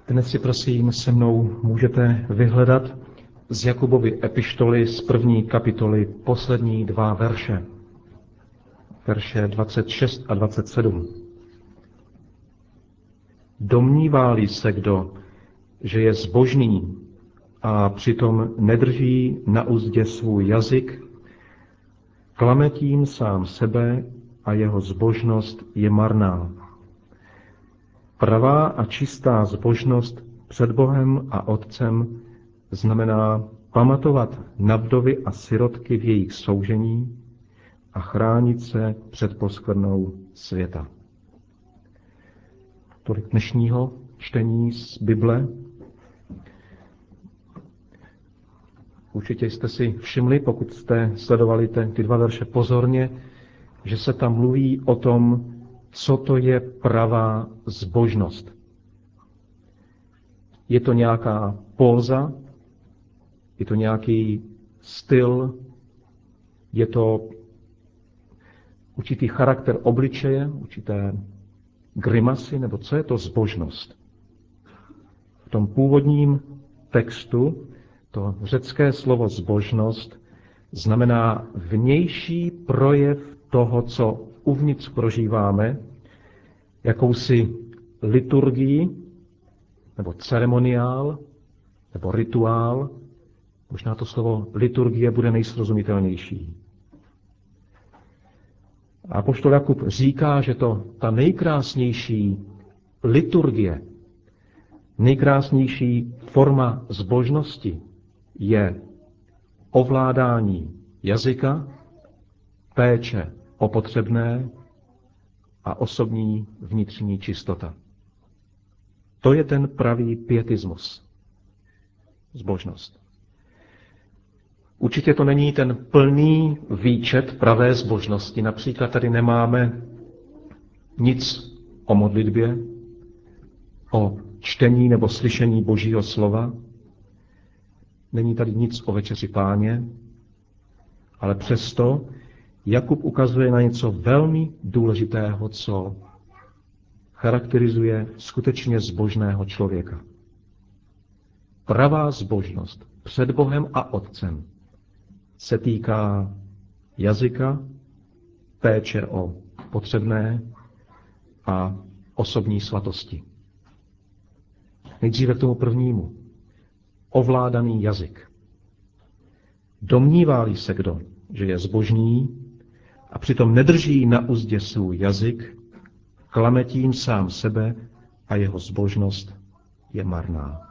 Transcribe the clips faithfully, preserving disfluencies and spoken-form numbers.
Dnes si prosím se mnou můžete vyhledat z Jakubovy epištoly z první kapitoly poslední dva verše. Verše dvacet šest a dvacet sedm. Domnívá-li se kdo, že je zbožný a přitom nedrží na uzdě svůj jazyk, klame tím sám sebe a jeho zbožnost je marná. Pravá a čistá zbožnost před Bohem a Otcem znamená pamatovat na vdovy a sirotky v jejich soužení a chránit se před poskvrnou světa. Tolik dnešního čtení z Bible. Určitě jste si všimli, pokud jste sledovali ty dva verše pozorně, že se tam mluví o tom, co to je pravá zbožnost. Je to nějaká póza, je to nějaký styl, je to určitý charakter obličeje, určité grimasy, nebo co je to zbožnost? V tom původním textu to řecké slovo zbožnost znamená vnější projev toho, co uvnitř prožíváme, jakousi liturgii, nebo ceremoniál, nebo rituál. Možná to slovo liturgie bude nejsrozumitelnější. A apoštol Jakub říká, že to ta nejkrásnější liturgie, nejkrásnější forma zbožnosti je ovládání jazyka, péče o potřebné a osobní vnitřní čistota. To je ten pravý pietismus, zbožnost. Určitě to není ten plný výčet pravé zbožnosti. Například tady nemáme nic o modlitbě, o čtení nebo slyšení Božího slova. Není tady nic o večeři Páně, ale přesto Jakub ukazuje na něco velmi důležitého, co charakterizuje skutečně zbožného člověka. Pravá zbožnost před Bohem a Otcem se týká jazyka, péče o potřebné a osobní svatosti. Nejdříve k tomu prvnímu. Ovládaný jazyk. Domnívá-li se kdo, že je zbožný a přitom nedrží na uzdě svůj jazyk, klame tím sám sebe a jeho zbožnost je marná.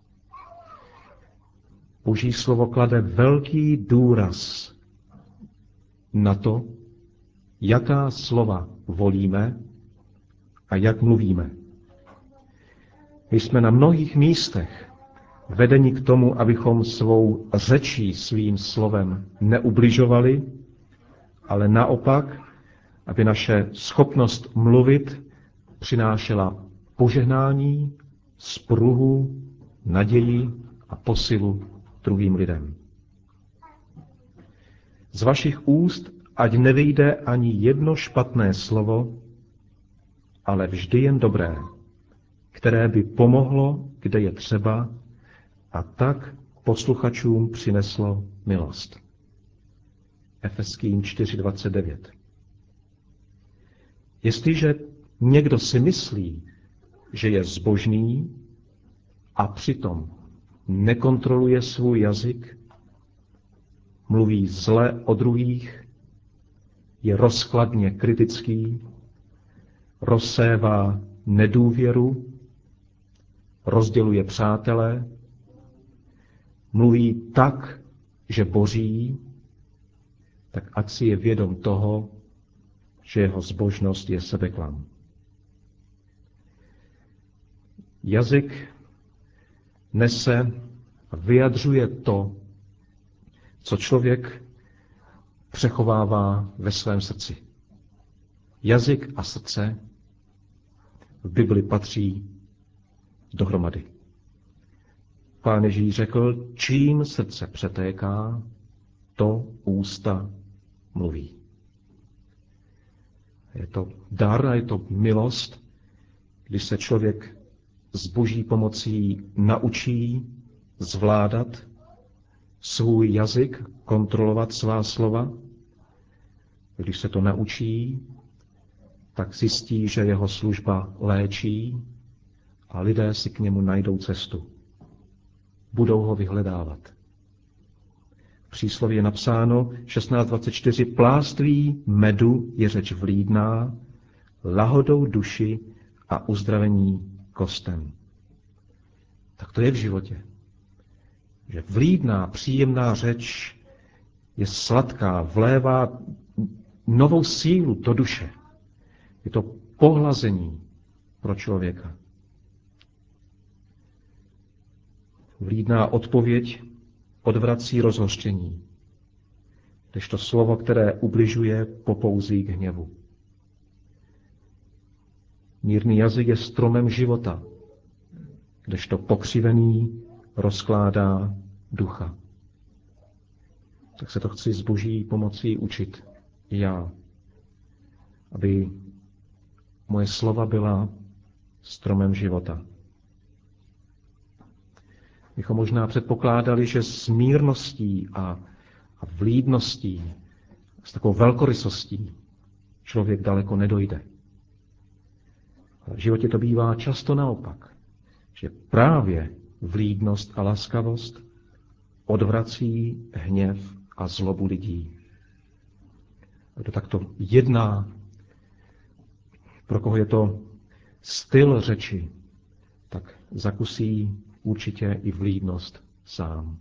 Boží slovo klade velký důraz na to, jaká slova volíme a jak mluvíme. My jsme na mnohých místech vedeni k tomu, abychom svou řečí, svým slovem neubližovali, ale naopak, aby naše schopnost mluvit přinášela požehnání, spruhu, naději a posilu druhým lidem. Z vašich úst ať nevyjde ani jedno špatné slovo, ale vždy jen dobré, které by pomohlo, kde je třeba, a tak posluchačům přineslo milost. Efeským čtyři dvacet devět. Jestliže někdo si myslí, že je zbožný a přitom nekontroluje svůj jazyk, mluví zle o druhých, je rozkladně kritický, rozsévá nedůvěru, rozděluje přátele, mluví tak, že boří, tak ať si je vědom toho, že jeho zbožnost je sebeklam. Jazyk nese a vyjadřuje to, co člověk přechovává ve svém srdci. Jazyk a srdce v Bibli patří dohromady. Pán Ježíš řekl, čím srdce přetéká, to ústa mluví. Je to dar a je to milost, když se člověk s Boží pomocí naučí zvládat svůj jazyk, kontrolovat svá slova. Když se to naučí, tak zjistí, že jeho služba léčí a lidé si k němu najdou cestu. Budou ho vyhledávat. V přísloví je napsáno šestnáct dvacet čtyři, pláství medu je řeč vlídná, lahodou duši a uzdravení kostem. Tak to je v životě. Že vlídná, příjemná řeč je sladká, vlévá novou sílu do duše. Je to pohlazení pro člověka. Vlídná odpověď odvrací rozhořčení, kdežto slovo, které ubližuje, popouzí k hněvu. Mírný jazyk je stromem života, kdežto pokřivený rozkládá ducha. Tak se to chci s Boží pomocí učit i já, aby moje slova byla stromem života. Bychom možná předpokládali, že s mírností a, a vlídností, s takovou velkorysostí člověk daleko nedojde. Ale v životě to bývá často naopak, že právě vlídnost a laskavost odvrací hněv a zlobu lidí. A kdo takto jedná, pro koho je to styl řeči, tak zakusí určitě i vlídnost sám.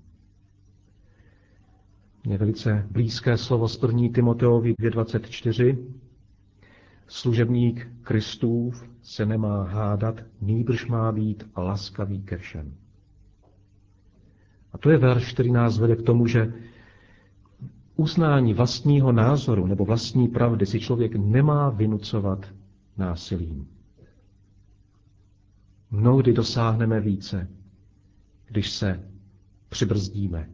Je velice blízké slovo z první Timoteovi dvě dvacet čtyři. Služebník Kristův se nemá hádat, nýbrž má být laskavý ke všem. A to je verš, který nás vede k tomu, že uznání vlastního názoru nebo vlastní pravdy si člověk nemá vynucovat násilím. Mnohdy dosáhneme více, když se přibrzdíme.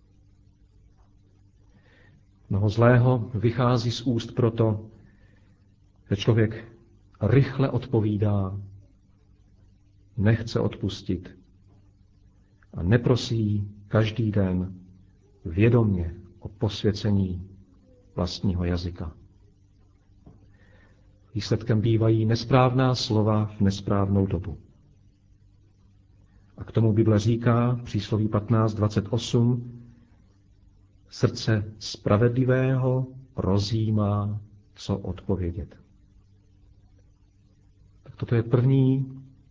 Mnoho zlého vychází z úst proto, že člověk rychle odpovídá, nechce odpustit a neprosí každý den vědomě o posvěcení vlastního jazyka. Výsledkem bývají nesprávná slova v nesprávnou dobu. A k tomu Bible říká v přísloví patnáct dvacet osm, srdce spravedlivého rozjímá, co odpovědět. Tak toto je první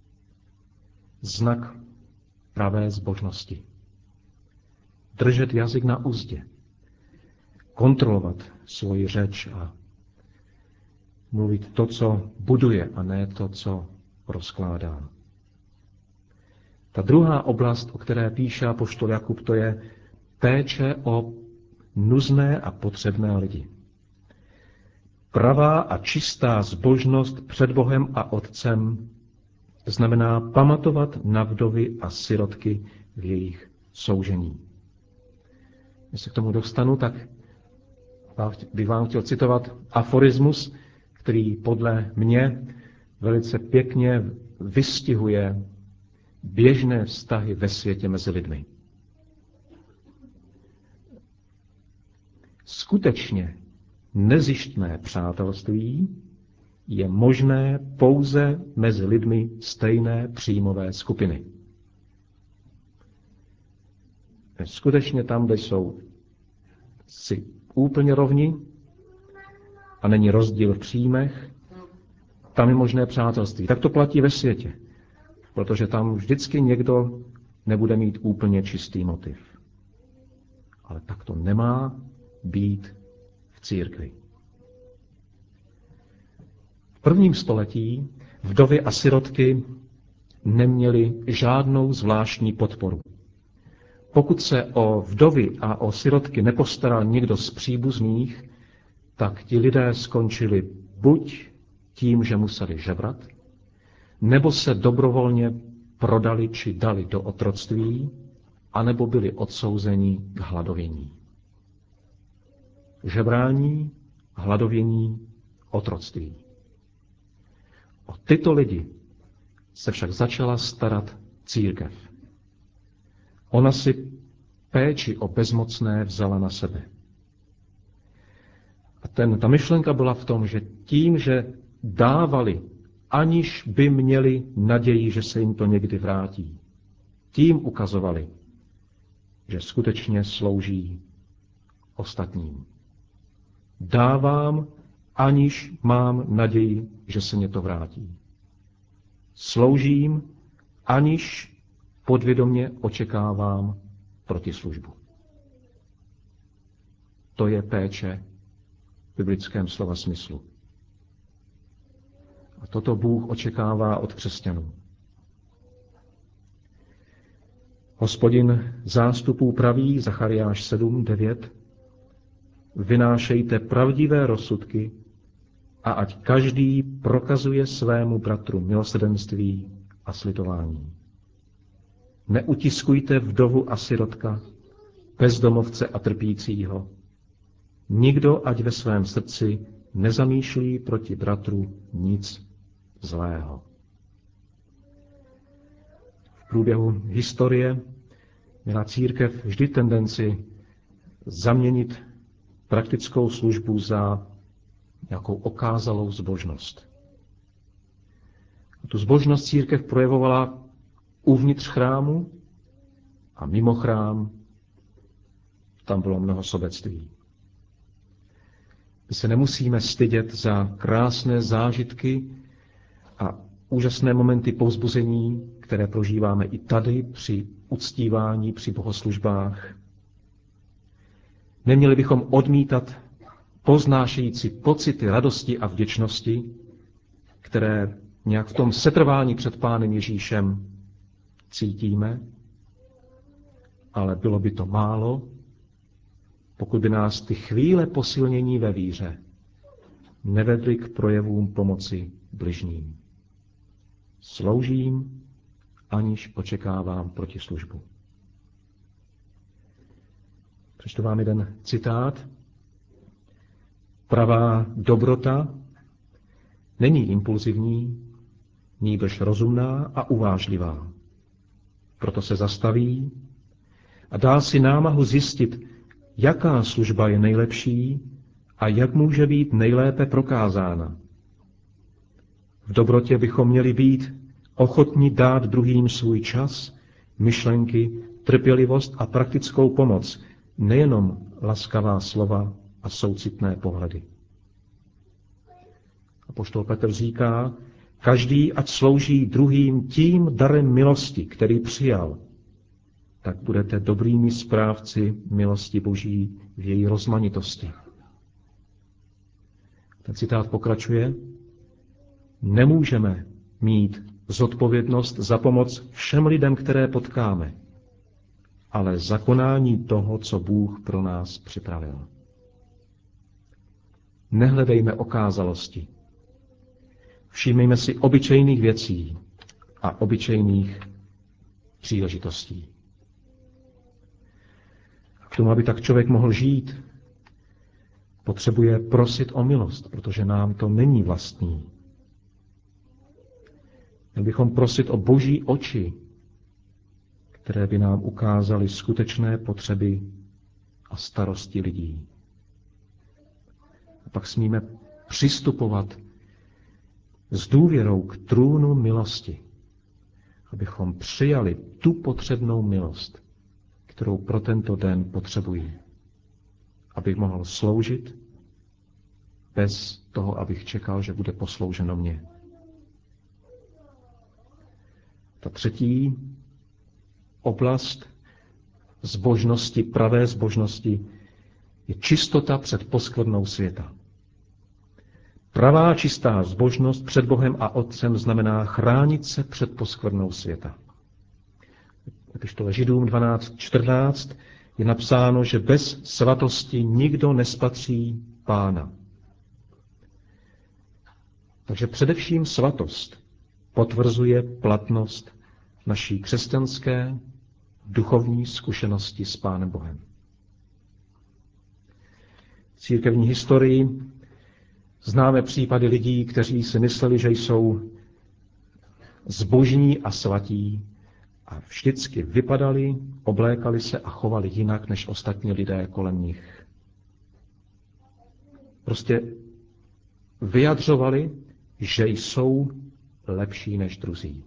znak pravé zbožnosti. Držet jazyk na uzdě, kontrolovat svoji řeč a mluvit to, co buduje, a ne to, co rozkládá. Ta druhá oblast, o které píše apoštol Jakub, to je péče o nuzné a potřebné lidi. Pravá a čistá zbožnost před Bohem a Otcem znamená pamatovat na vdovy a sirotky v jejich soužení. Když se k tomu dostanu, tak bych vám chtěl citovat aforismus, který podle mě velice pěkně vystihuje běžné vztahy ve světě mezi lidmi. Skutečně nezištné přátelství je možné pouze mezi lidmi stejné příjmové skupiny. Skutečně tam, kde jsou si úplně rovni a není rozdíl v příjmech, tam je možné přátelství. Tak to platí ve světě, protože tam vždycky někdo nebude mít úplně čistý motiv. Ale tak to nemá být v církvi. V prvním století vdovy a sirotky neměly žádnou zvláštní podporu. Pokud se o vdovy a o sirotky nepostaral někdo z příbuzných, tak ti lidé skončili buď tím, že museli žebrat, nebo se dobrovolně prodali či dali do otroctví, anebo byli odsouzeni k hladovění. Žebrání, hladovění, otroctví. O tyto lidi se však začala starat církev. Ona si péči o bezmocné vzala na sebe. A ten, ta myšlenka byla v tom, že tím, že dávali, aniž by měli naději, že se jim to někdy vrátí, tím ukazovali, že skutečně slouží ostatním. Dávám, aniž mám naději, že se mě to vrátí. Sloužím, aniž podvědomě očekávám protislužbu. To je péče v biblickém slova smyslu. A toto Bůh očekává od křesťanů. Hospodin zástupů praví, Zachariáš sedm devět, vynášejte pravdivé rozsudky a ať každý prokazuje svému bratru milosrdenství a slitování. Neutiskujte vdovu a sirotka, bezdomovce a trpícího. Nikdo ať ve svém srdci nezamýšlí proti bratru nic zlého. V průběhu historie měla církev vždy tendenci zaměnit praktickou službu za nějakou okázalou zbožnost. A tu zbožnost církev projevovala uvnitř chrámu a mimo chrám tam bylo mnoho sobectví. My se nemusíme stydět za krásné zážitky a úžasné momenty povzbuzení, které prožíváme i tady při uctívání, při bohoslužbách. Neměli bychom odmítat poznášející pocity radosti a vděčnosti, které nějak v tom setrvání před Pánem Ježíšem cítíme, ale bylo by to málo, pokud by nás ty chvíle posilnění ve víře nevedly k projevům pomoci bližním. Sloužím, aniž očekávám protislužbu. Přečtu vám jeden citát. Pravá dobrota není impulzivní, nýbrž rozumná a uvážlivá. Proto se zastaví a dá si námahu zjistit, jaká služba je nejlepší a jak může být nejlépe prokázána. V dobrotě bychom měli být ochotni dát druhým svůj čas, myšlenky, trpělivost a praktickou pomoc, nejenom laskavá slova a soucitné pohledy. Apoštol Petr říká, každý ať slouží druhým tím darem milosti, který přijal, tak budete dobrými správci milosti Boží v její rozmanitosti. Ten citát pokračuje. Nemůžeme mít zodpovědnost za pomoc všem lidem, které potkáme, ale za konání toho, co Bůh pro nás připravil. Nehledejme okázalosti. Všímejme si obyčejných věcí a obyčejných příležitostí. K tomu, aby tak člověk mohl žít, potřebuje prosit o milost, protože nám to není vlastní. Měli bychom prosit o Boží oči, které by nám ukázaly skutečné potřeby a starosti lidí. A pak smíme přistupovat s důvěrou k trůnu milosti, abychom přijali tu potřebnou milost, kterou pro tento den potřebují, abych mohl sloužit bez toho, abych čekal, že bude poslouženo mně. Ta třetí oblast zbožnosti, pravé zbožnosti, je čistota před poskvrnou světa. Pravá čistá zbožnost před Bohem a Otcem znamená chránit se před poskvrnou světa. Když to Židům dvanáct čtrnáct je napsáno, že bez svatosti nikdo nespatří Pána. Takže především svatost potvrzuje platnost naší křesťanské duchovní zkušenosti s Pánem Bohem. V církevní historii známe případy lidí, kteří si mysleli, že jsou zbožní a svatí a vždycky vypadali, oblékali se a chovali jinak než ostatní lidé kolem nich. Prostě vyjadřovali, že jsou lepší než druzí.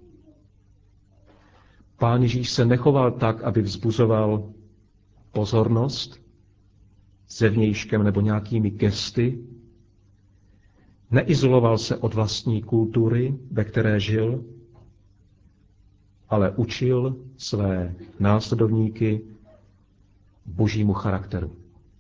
Pán Ježíš se nechoval tak, aby vzbuzoval pozornost zevnějškem nebo nějakými gesty, neizoloval se od vlastní kultury, ve které žil, ale učil své následovníky božímu charakteru.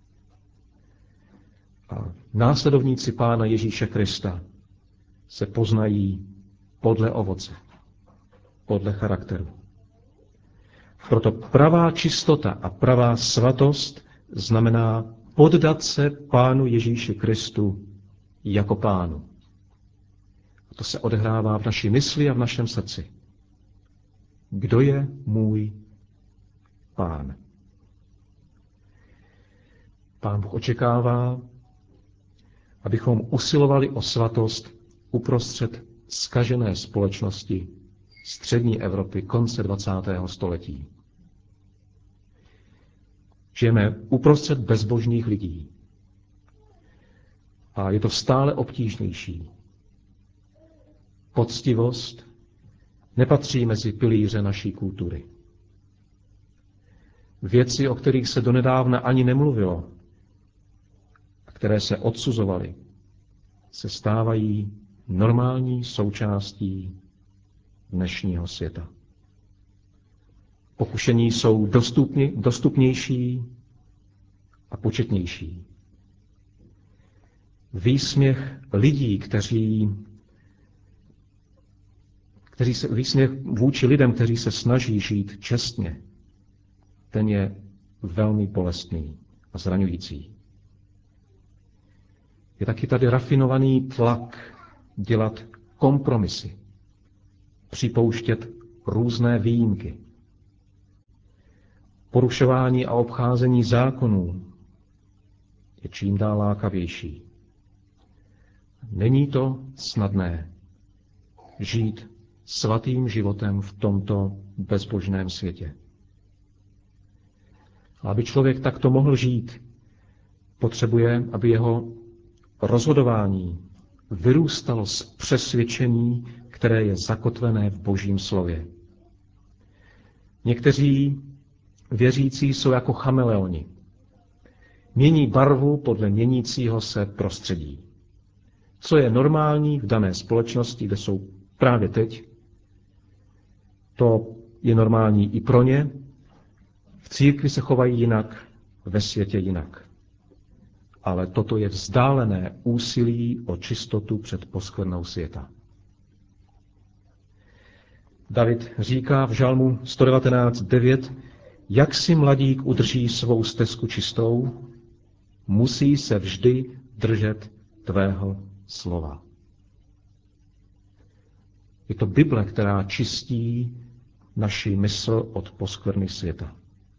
A následovníci Pána Ježíše Krista se poznají podle ovoce, podle charakteru. Proto pravá čistota a pravá svatost znamená poddat se Pánu Ježíši Kristu jako Pánu. A to se odehrává v naší mysli a v našem srdci. Kdo je můj Pán? Pán Bůh očekává, abychom usilovali o svatost uprostřed zkažené společnosti střední Evropy konce dvacátého století. Žijeme uprostřed bezbožných lidí. A je to stále obtížnější. Poctivost nepatří mezi pilíře naší kultury. Věci, o kterých se donedávna ani nemluvilo, a které se odsuzovaly, se stávají normální součástí dnešního světa. Pokušení jsou dostupně, dostupnější a početnější. Výsměch lidí, kteří, kteří se, výsměch vůči lidem, kteří se snaží žít čestně, ten je velmi bolestný a zraňující. Je taky tady rafinovaný tlak dělat kompromisy, připouštět různé výjimky. Porušování a obcházení zákonů je čím dál lákavější. Není to snadné žít svatým životem v tomto bezbožném světě. Aby člověk takto mohl žít, potřebuje, aby jeho rozhodování vyrůstalo z přesvědčení, které je zakotvené v Božím slově. Někteří věřící jsou jako chameleoni. Mění barvu podle měnícího se prostředí. Co je normální v dané společnosti, kde jsou právě teď, to je normální i pro ně. V církvi se chovají jinak, ve světě jinak. Ale toto je vzdálené úsilí o čistotu před poskvrnou světa. David říká v žalmu sto devatenáct devět, jak si mladík udrží svou stezku čistou, musí se vždy držet tvého slova. Je to Bible, která čistí naši mysl od poskvrny světa.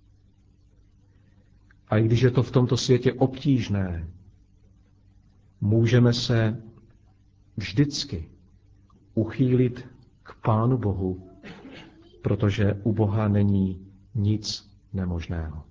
A i když je to v tomto světě obtížné, můžeme se vždycky uchýlit k Pánu Bohu, protože u Boha není nic nemožného.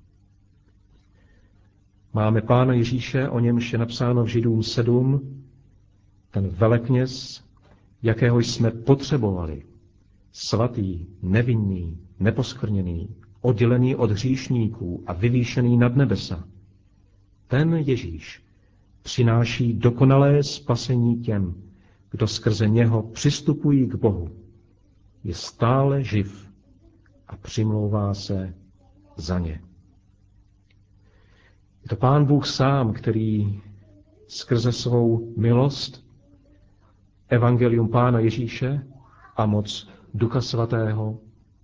Máme Pána Ježíše, o němž je napsáno v Židům sedm, ten velekněz, jakého jsme potřebovali, svatý, nevinný, neposkvrněný, oddělený od hříšníků a vyvýšený nad nebesa. Ten Ježíš přináší dokonalé spasení těm, kdo skrze něho přistupují k Bohu. Je stále živ a přimlouvá se za ně. Je to Pán Bůh sám, který skrze svou milost, evangelium Pána Ježíše a moc Ducha Svatého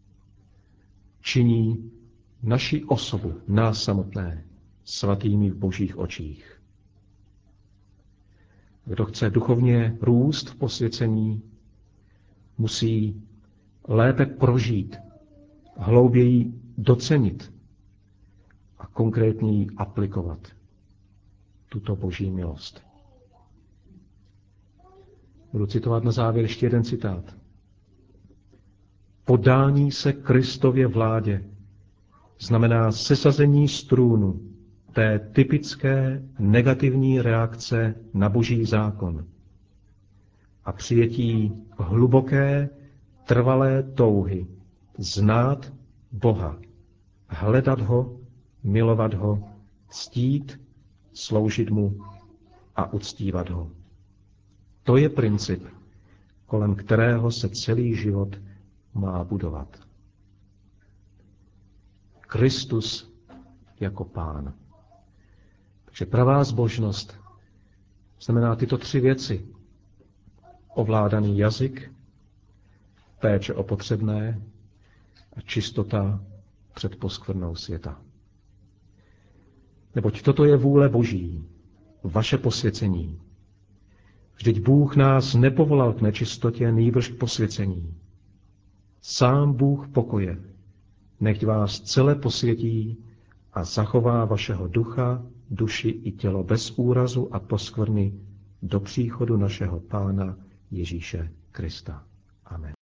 činí naši osobu, nás samotné, svatými v Božích očích. Kdo chce duchovně růst v posvěcení, musí lépe prožít, hlouběji docenit a konkrétněji aplikovat tuto Boží milost. Budu citovat na závěr ještě jeden citát. podání se Kristově vládě znamená sesazení z trůnu té typické negativní reakce na Boží zákon a přijetí hluboké, trvalé touhy znát Boha, hledat ho, milovat ho, ctít, sloužit mu a uctívat ho. To je princip, kolem kterého se celý život má budovat. Kristus jako Pán. Takže pravá zbožnost znamená tyto tři věci. Ovládaný jazyk, péče o potřebné a čistota před poskvrnou světa. Neboť toto je vůle Boží, vaše posvěcení. Vždyť Bůh nás nepovolal k nečistotě, nýbrž k posvěcení. Sám Bůh pokoje, nechť vás celé posvětí a zachová vašeho ducha, duši i tělo bez úrazu a poskvrny do příchodu našeho Pána Ježíše Krista. Amen.